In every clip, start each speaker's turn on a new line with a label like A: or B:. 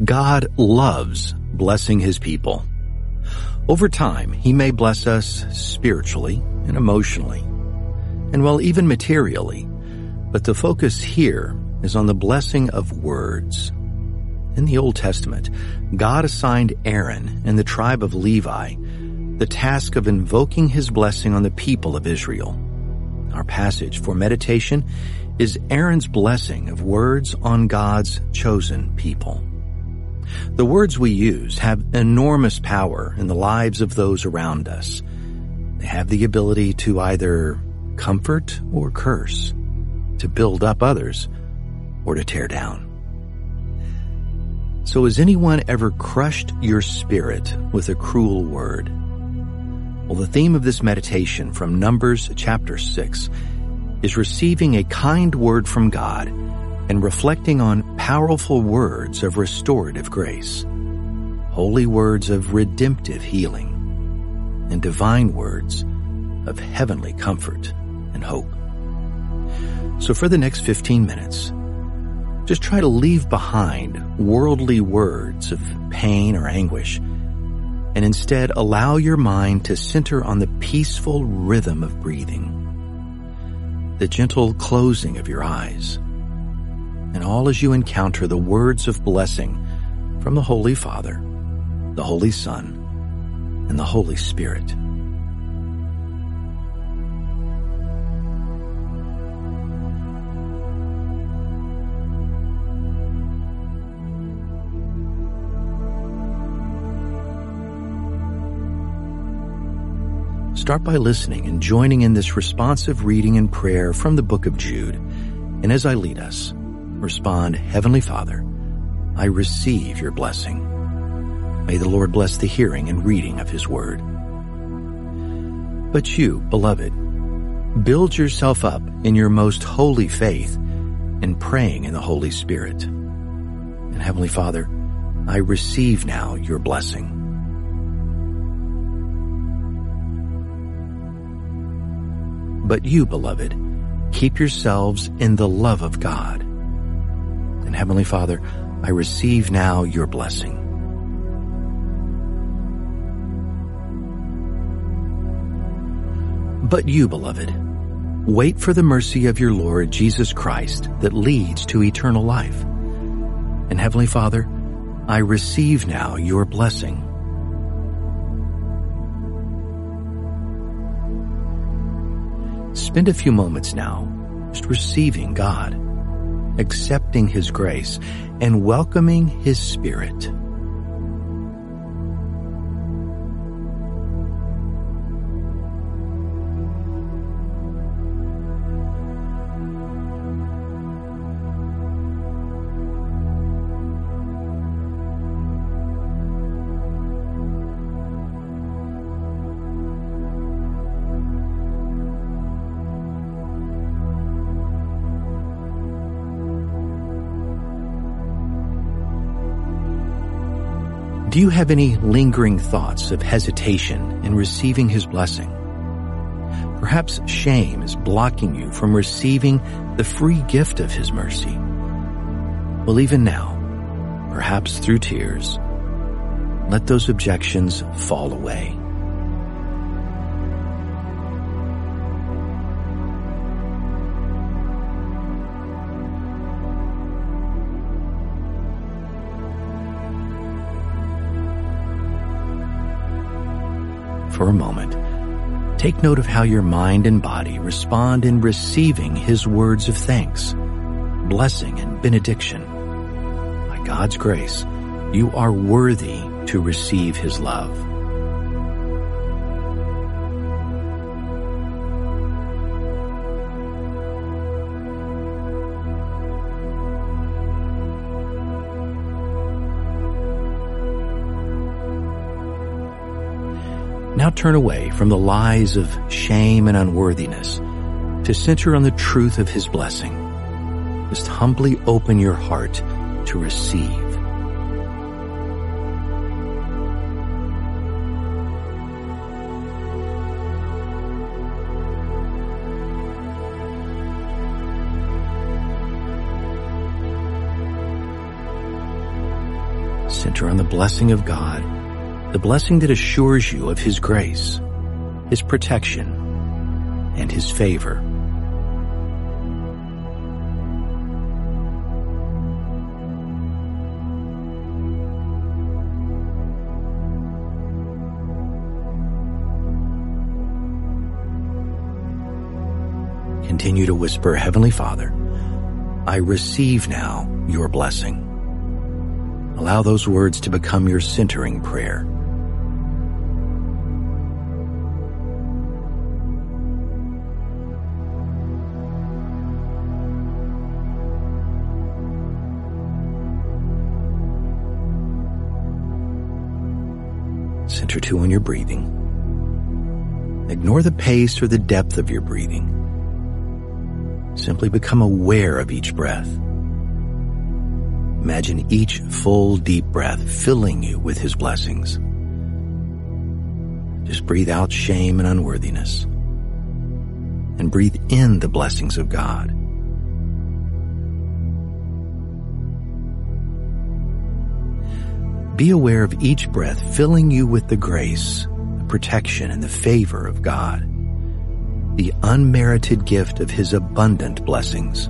A: God loves blessing His people. Over time, He may bless us spiritually and emotionally, and well, even materially, but the focus here is on the blessing of words. In the Old Testament, God assigned Aaron and the tribe of Levi the task of invoking His blessing on the people of Israel. Our passage for meditation is Aaron's blessing of words on God's chosen people. The words we use have enormous power in the lives of those around us. They have the ability to either comfort or curse, to build up others or to tear down. So has anyone ever crushed your spirit with a cruel word? Well, the theme of this meditation from Numbers chapter 6 is receiving a kind word from God and reflecting on powerful words of restorative grace, holy words of redemptive healing, and divine words of heavenly comfort and hope. So for the next 15 minutes, just try to leave behind worldly words of pain or anguish, and instead allow your mind to center on the peaceful rhythm of breathing, the gentle closing of your eyes, and all as you encounter the words of blessing from the Holy Father, the Holy Son, and the Holy Spirit. Start by listening and joining in this responsive reading and prayer from the book of Jude. And as I lead us, respond, Heavenly Father, I receive your blessing. May the Lord bless the hearing and reading of His word. But you, beloved, build yourself up in your most holy faith and praying in the Holy Spirit. And Heavenly Father, I receive now your blessing. But you, beloved, keep yourselves in the love of God. And Heavenly Father, I receive now your blessing. But you, beloved, wait for the mercy of your Lord Jesus Christ that leads to eternal life. And Heavenly Father, I receive now your blessing. Spend a few moments now just receiving God, accepting His grace, and welcoming His Spirit. Do you have any lingering thoughts of hesitation in receiving His blessing? Perhaps shame is blocking you from receiving the free gift of His mercy. Well, even now, perhaps through tears, let those objections fall away. For a moment, take note of how your mind and body respond in receiving His words of thanks, blessing, and benediction. By God's grace, you are worthy to receive His love. Now turn away from the lies of shame and unworthiness to center on the truth of His blessing. Just humbly open your heart to receive. Center on the blessing of God, the blessing that assures you of His grace, His protection, and His favor. Continue to whisper, Heavenly Father, I receive now your blessing. Allow those words to become your centering prayer. Center too on your breathing. Ignore the pace or the depth of your breathing. Simply become aware of each breath. Imagine each full, deep breath filling you with His blessings. Just breathe out shame and unworthiness, and breathe in the blessings of God. Be aware of each breath filling you with the grace, the protection, and the favor of God, the unmerited gift of His abundant blessings.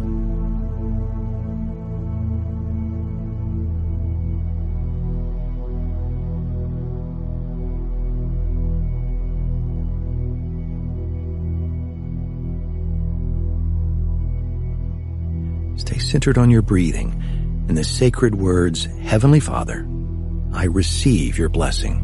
A: Stay centered on your breathing and the sacred words, Heavenly Father, I receive your blessing.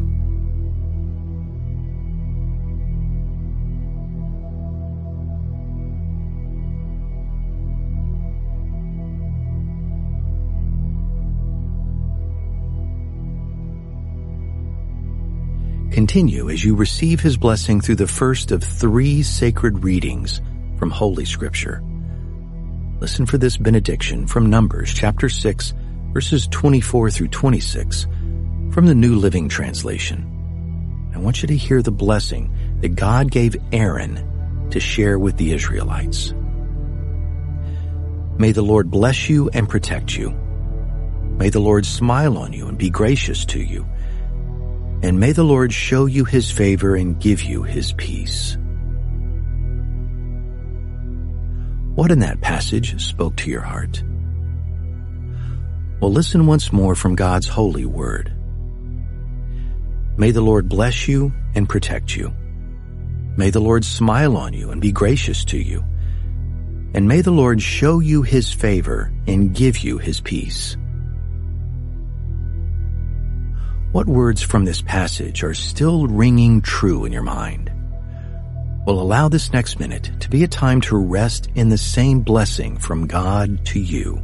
A: Continue as you receive His blessing through the first of 3 sacred readings from Holy Scripture. Listen for this benediction from Numbers chapter 6, verses 24 through 26 from the New Living Translation. I want you to hear the blessing that God gave Aaron to share with the Israelites. May the Lord bless you and protect you. May the Lord smile on you and be gracious to you. And may the Lord show you His favor and give you His peace. What in that passage spoke to your heart? Well, listen once more from God's holy word. May the Lord bless you and protect you. May the Lord smile on you and be gracious to you. And may the Lord show you His favor and give you His peace. What words from this passage are still ringing true in your mind? Well, allow this next minute to be a time to rest in the same blessing from God to you.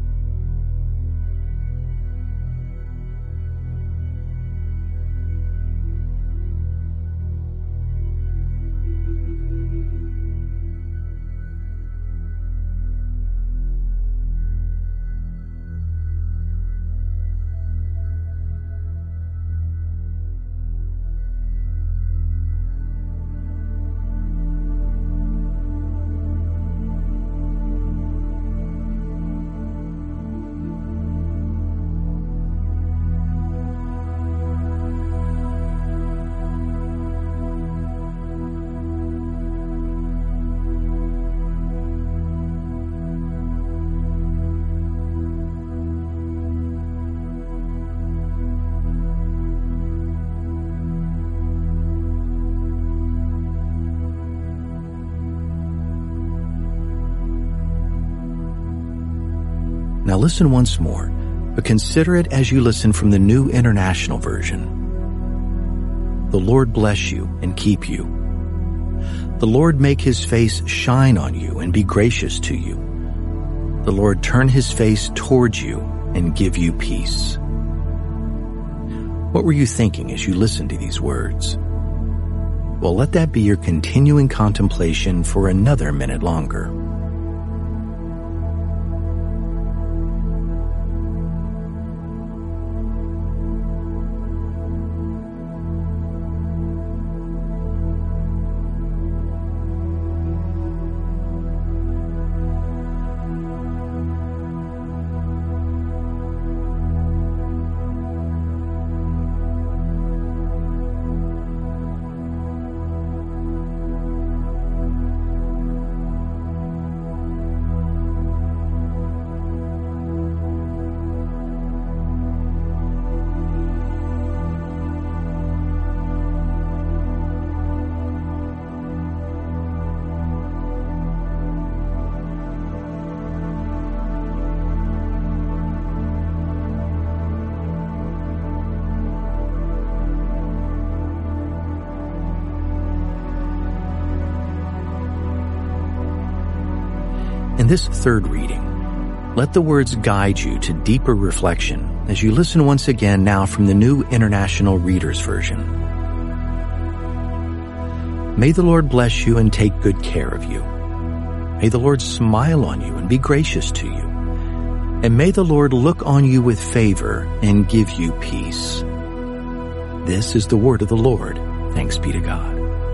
A: Now listen once more, but consider it as you listen from the New International Version. The Lord bless you and keep you. The Lord make His face shine on you and be gracious to you. The Lord turn His face towards you and give you peace. What were you thinking as you listened to these words? Well, let that be your continuing contemplation for another minute longer. In this third reading, let the words guide you to deeper reflection as you listen once again now from the New International Reader's Version. May the Lord bless you and take good care of you. May the Lord smile on you and be gracious to you. And may the Lord look on you with favor and give you peace. This is the word of the Lord. Thanks be to God.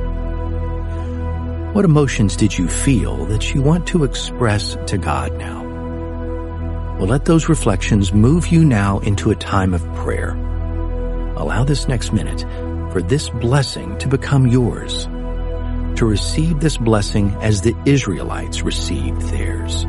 A: What emotions did you feel that you want to express to God now? Well, let those reflections move you now into a time of prayer. Allow this next minute for this blessing to become yours, to receive this blessing as the Israelites received theirs.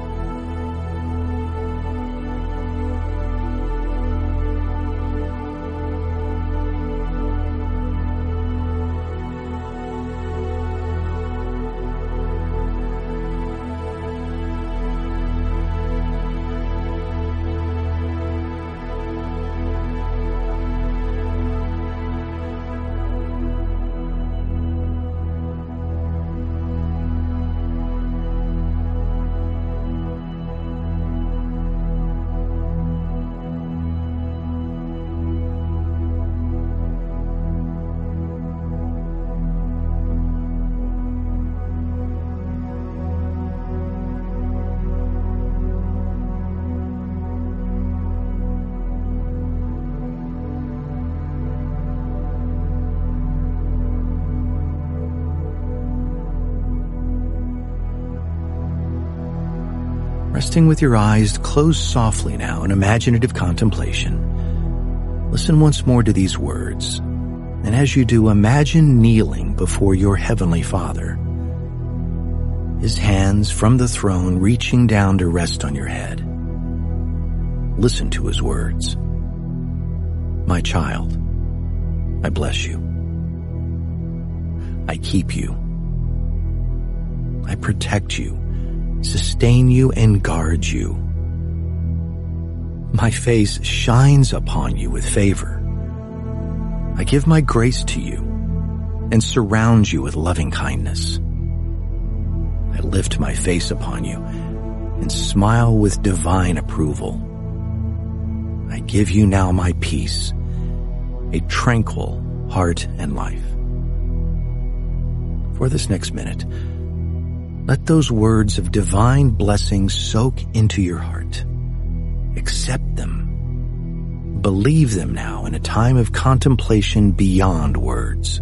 A: Resting with your eyes closed softly now in imaginative contemplation, listen once more to these words, and as you do, imagine kneeling before your Heavenly Father, His hands from the throne reaching down to rest on your head. Listen to His words. My child, I bless you. I keep you. I protect you, sustain you, and guard you. My face shines upon you with favor. I give my grace to you and surround you with loving kindness. I lift my face upon you and smile with divine approval. I give you now my peace, a tranquil heart and life. For this next minute, let those words of divine blessing soak into your heart. Accept them. Believe them now in a time of contemplation beyond words.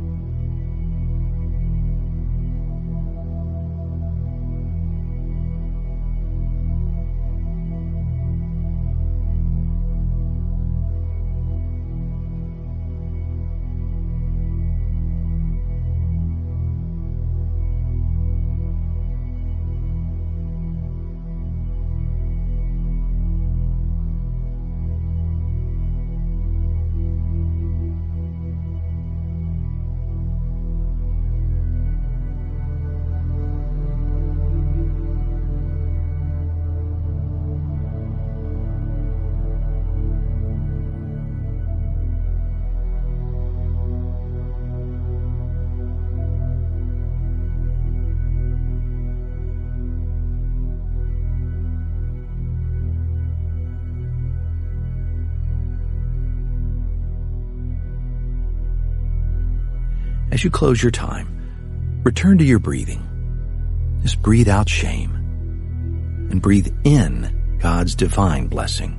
A: As you close your time, return to your breathing. Just breathe out shame and breathe in God's divine blessing.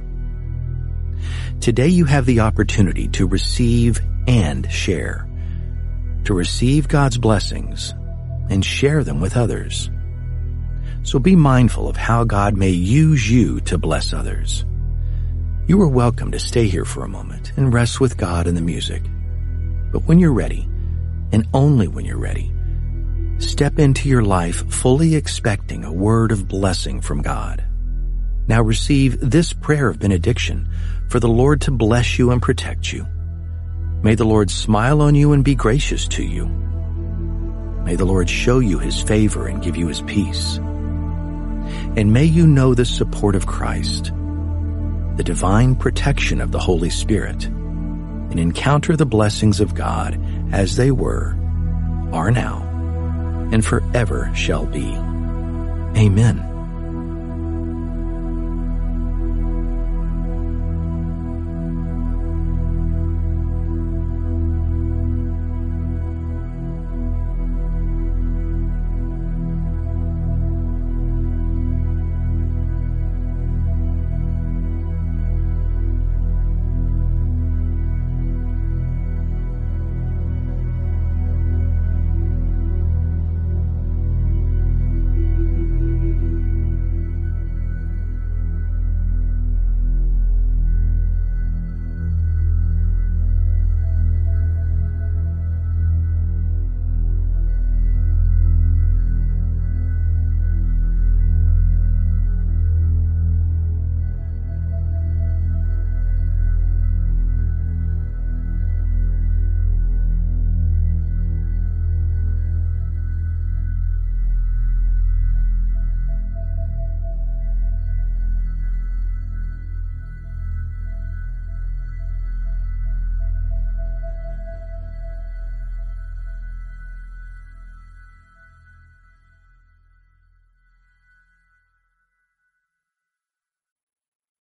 A: Today you have the opportunity to receive and share, to receive God's blessings and share them with others. So be mindful of how God may use you to bless others. You are welcome to stay here for a moment and rest with God in the music. But when you're ready, and only when you're ready, step into your life fully expecting a word of blessing from God. Now receive this prayer of benediction for the Lord to bless you and protect you. May the Lord smile on you and be gracious to you. May the Lord show you His favor and give you His peace. And may you know the support of Christ, the divine protection of the Holy Spirit, and encounter the blessings of God as they were, are now, and forever shall be. Amen.